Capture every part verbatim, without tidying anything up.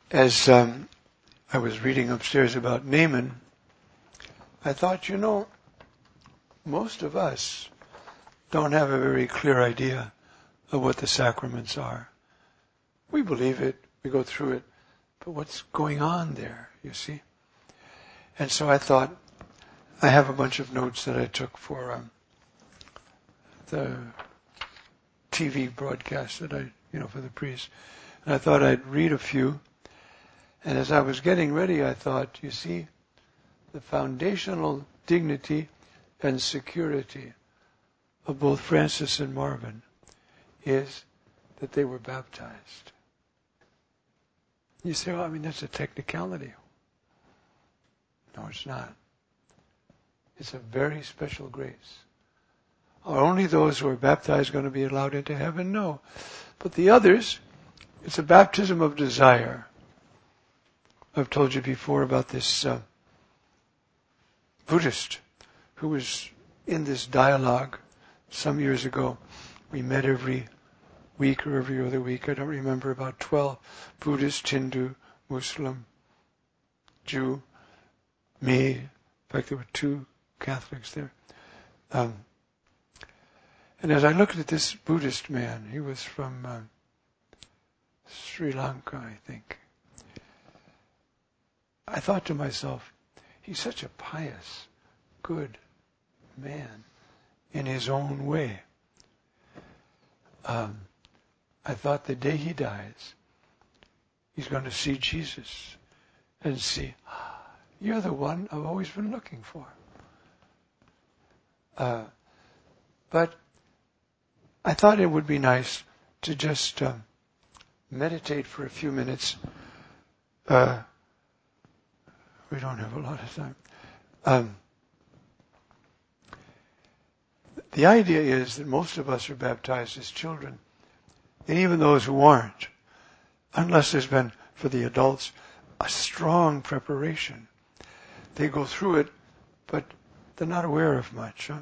As um, I was reading upstairs about Naaman, I thought, you know, most of us don't have a very clear idea of what the sacraments are. We believe it, we go through it, but what's going on there, you see? And so I thought, I have a bunch of notes that I took for um, the T V broadcast that I, you know, for the priest. And I thought I'd read a few. And as I was getting ready, I thought, you see, the foundational dignity and security of both Francis and Marvin is that they were baptized. You say, well, I mean, that's a technicality. No, it's not. It's a very special grace. Are only those who are baptized going to be allowed into heaven? No. But the others, it's a baptism of desire. I've told you before about this uh, Buddhist who was in this dialogue some years ago. We met every week or every other week. I don't remember, about twelve Buddhist, Hindu, Muslim, Jew, me. In fact, there were two Catholics there. Um, and as I looked at this Buddhist man, he was from uh, Sri Lanka, I think. I thought to myself, he's such a pious, good man in his own way. Um, I thought the day he dies, he's going to see Jesus and see, you're the one I've always been looking for. Uh, but I thought it would be nice to just um, meditate for a few minutes. Uh, we don't have a lot of time. Um, the idea is that most of us are baptized as children. And even those who aren't, unless there's been, for the adults, a strong preparation. They go through it, but they're not aware of much. Huh?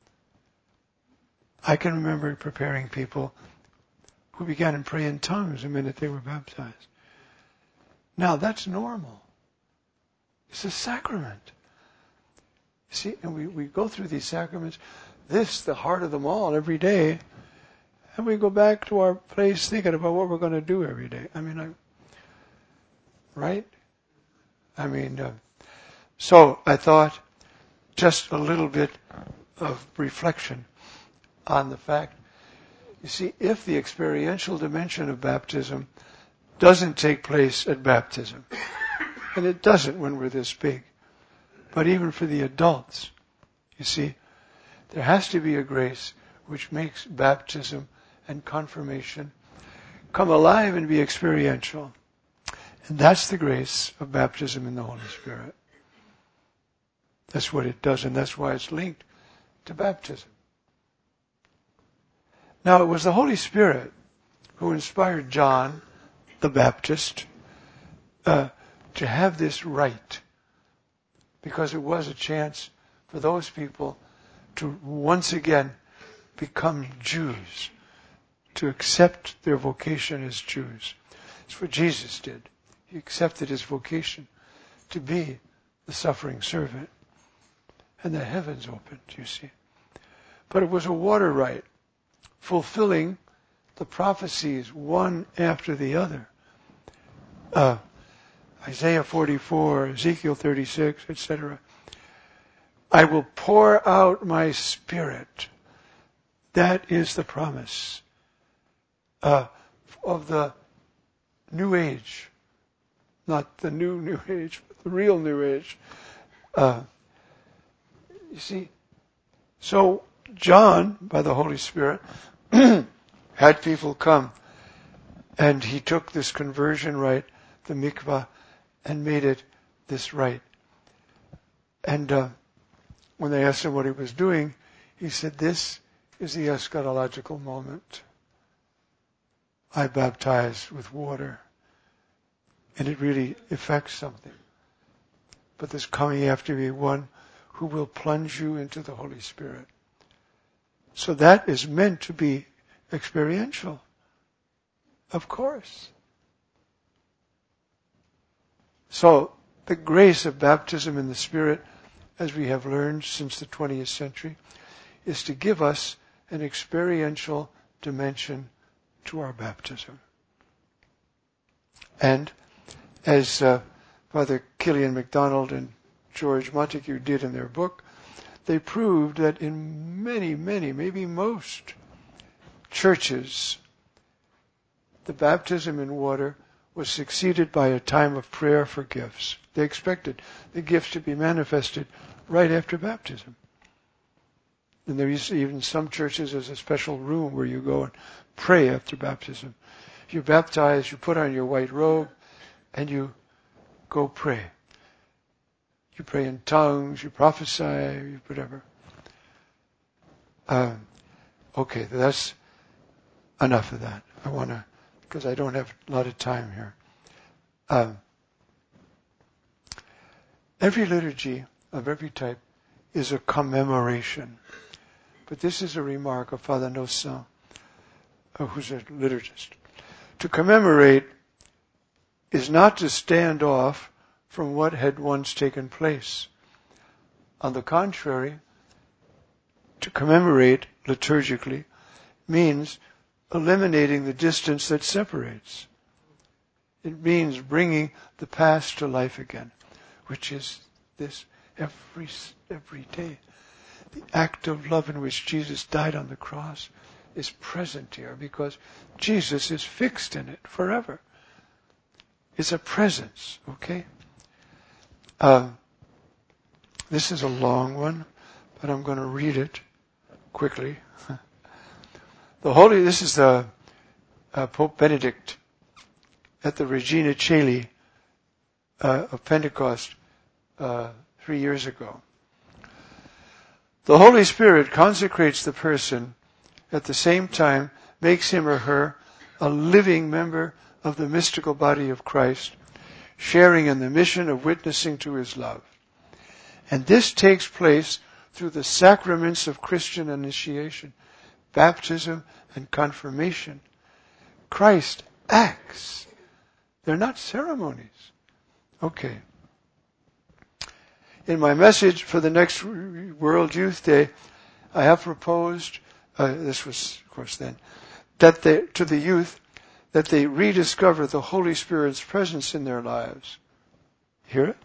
I can remember preparing people who began to pray in tongues the minute they were baptized. Now, that's normal. It's a sacrament. See, and we, we go through these sacraments, this, the heart of them all, every day, and we go back to our place thinking about what we're going to do every day. I mean, I, right? I mean, uh, so I thought just a little bit of reflection on the fact, you see, if the experiential dimension of baptism doesn't take place at baptism, and it doesn't when we're this big, but even for the adults, you see, there has to be a grace which makes baptism and confirmation come alive and be experiential. And that's the grace of baptism in the Holy Spirit. That's what it does, and that's why it's linked to baptism. Now, it was the Holy Spirit who inspired John the Baptist uh, to have this rite, because it was a chance for those people to once again become Jews, to accept their vocation as Jews. That's what Jesus did. He accepted his vocation to be the suffering servant. And the heavens opened, you see. But it was a water rite, fulfilling the prophecies one after the other. Uh, Isaiah forty-four, Ezekiel thirty-six, et cetera. I will pour out my Spirit. That is the promise uh, of the New Age. Not the new New Age, but the real New Age. Uh, you see, so John, by the Holy Spirit, had people come, and he took this conversion rite, the mikvah, and made it this rite. And uh, when they asked him what he was doing, he said, this is the eschatological moment. I baptize with water, and it really affects something. But there's coming after me one who will plunge you into the Holy Spirit. So that is meant to be experiential. Of course. So, the grace of baptism in the Spirit, as we have learned since the twentieth century, is to give us an experiential dimension to our baptism. And as uh, Father Killian MacDonald and George Montague did in their book, they proved that in many, many, maybe most churches, the baptism in water was succeeded by a time of prayer for gifts. They expected the gifts to be manifested right after baptism. And there is even some churches, there's a special room where you go and pray after baptism. You're baptized, you put on your white robe, and you go pray. You pray in tongues, you prophesy, whatever. Um, okay, that's enough of that. I want to, because I don't have a lot of time here. Um, every liturgy of every type is a commemoration. But this is a remark of Father Nosson, uh, who's a liturgist. To commemorate is not to stand off from what had once taken place. On the contrary, to commemorate liturgically means eliminating the distance that separates. It means bringing the past to life again, which is this every every day. The act of love in which Jesus died on the cross is present here because Jesus is fixed in it forever. It's a presence, okay? Uh, this is a long one, but I'm going to read it quickly. The Holy, this is the uh, Pope Benedict at the Regina Coeli uh, of Pentecost uh, three years ago. The Holy Spirit consecrates the person, at the same time makes him or her a living member of the mystical body of Christ, sharing in the mission of witnessing to his love. And this takes place through the sacraments of Christian initiation, baptism and confirmation. Christ acts. They're not ceremonies. Okay. In my message for the next World Youth Day, I have proposed, uh, this was, of course, then, that they, to the youth, that they rediscover the Holy Spirit's presence in their lives. Hear it?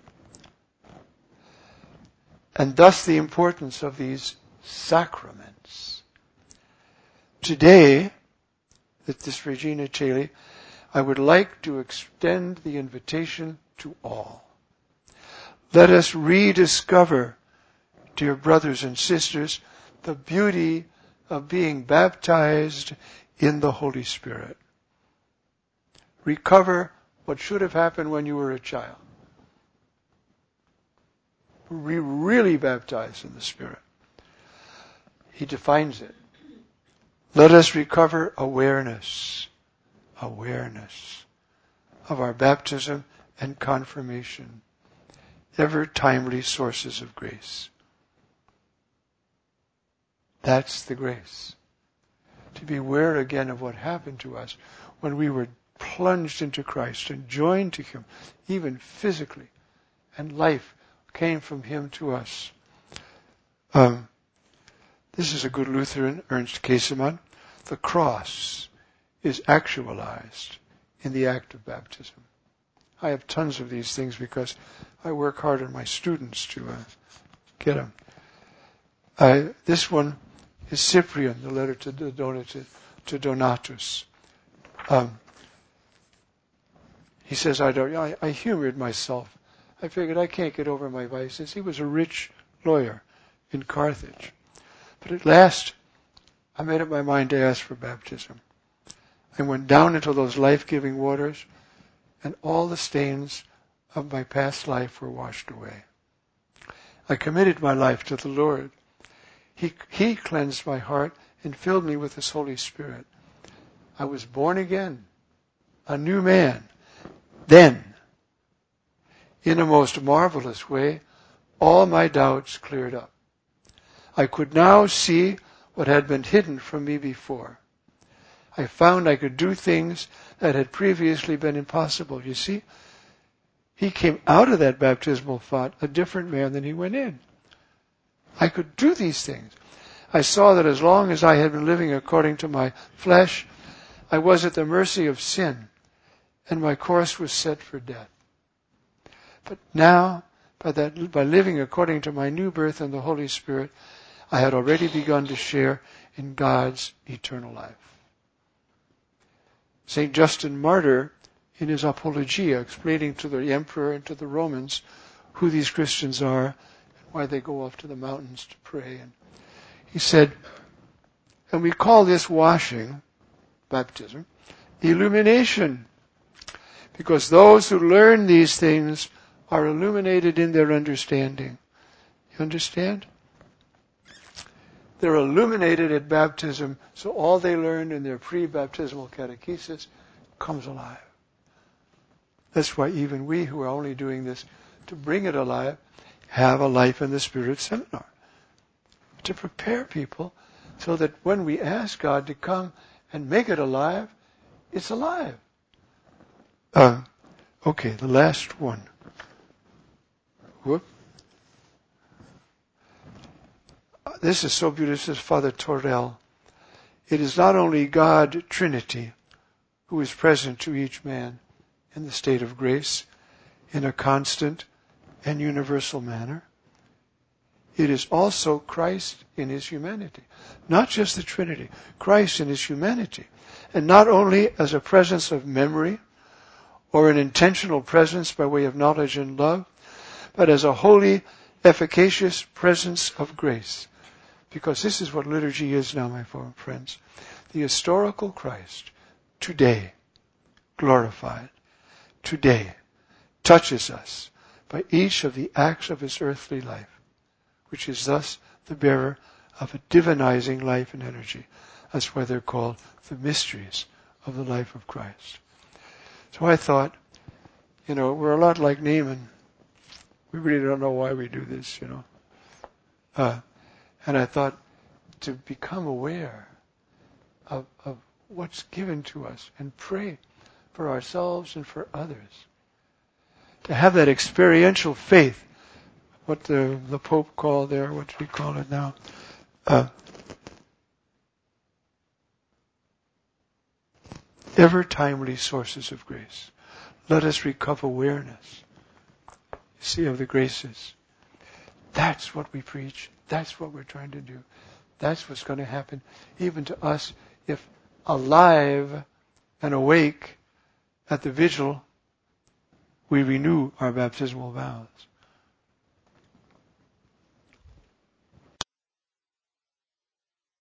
And thus the importance of these sacraments. Today, at this Regina Coeli, I would like to extend the invitation to all. Let us rediscover, dear brothers and sisters, the beauty of being baptized in the Holy Spirit. Recover what should have happened when you were a child. Be really baptized in the Spirit. He defines it. Let us recover awareness, awareness of our baptism and confirmation, ever timely sources of grace. That's the grace. To be aware again of what happened to us when we were plunged into Christ and joined to Him, even physically, and life came from Him to us. Um, this is a good Lutheran, Ernst Käsemann. The cross is actualized in the act of baptism. I have tons of these things because I work hard on my students to uh, get them. Uh, this one is Cyprian, the letter to, Donatus, to Donatus. Um, he says, I, don't, I, I humored myself. I figured I can't get over my vices. He was a rich lawyer in Carthage. But at last, I made up my mind to ask for baptism. I went down into those life-giving waters, and all the stains of my past life were washed away. I committed my life to the Lord. He, he cleansed my heart and filled me with His Holy Spirit. I was born again, a new man. Then, in a most marvelous way, all my doubts cleared up. I could now see what had been hidden from me before. I found I could do things that had previously been impossible. You see, he came out of that baptismal font a different man than he went in. I could do these things. I saw that as long as I had been living according to my flesh, I was at the mercy of sin, and my course was set for death. But now, by that, by living according to my new birth in the Holy Spirit, I had already begun to share in God's eternal life. Saint Justin Martyr, in his Apologia, explaining to the emperor and to the Romans who these Christians are and why they go off to the mountains to pray, and he said, and we call this washing, baptism, illumination, because those who learn these things are illuminated in their understanding. You understand? They're illuminated at baptism, so all they learned in their pre-baptismal catechesis comes alive. That's why even we who are only doing this to bring it alive have a Life in the Spirit seminar. To prepare people so that when we ask God to come and make it alive, it's alive. Uh, okay, the last one. Whoop. This is so beautiful. This is Father Torrell. It is not only God, Trinity, who is present to each man in the state of grace in a constant and universal manner. It is also Christ in his humanity. Not just the Trinity, Christ in his humanity. And not only as a presence of memory or an intentional presence by way of knowledge and love, but as a holy, efficacious presence of grace. Because this is what liturgy is now, my friends. The historical Christ, today, glorified, today, touches us by each of the acts of his earthly life, which is thus the bearer of a divinizing life and energy. That's why they're called the mysteries of the life of Christ. So I thought, you know, we're a lot like Naaman. We really don't know why we do this, you know. Uh, and I thought to become aware of, of what's given to us and pray for ourselves and for others. To have that experiential faith, what the, the Pope called there, what do we call it now? Uh, ever timely sources of grace. Let us recover awareness, you see, of the graces. That's what we preach. That's what we're trying to do. That's what's going to happen even to us if alive and awake at the vigil we renew our baptismal vows.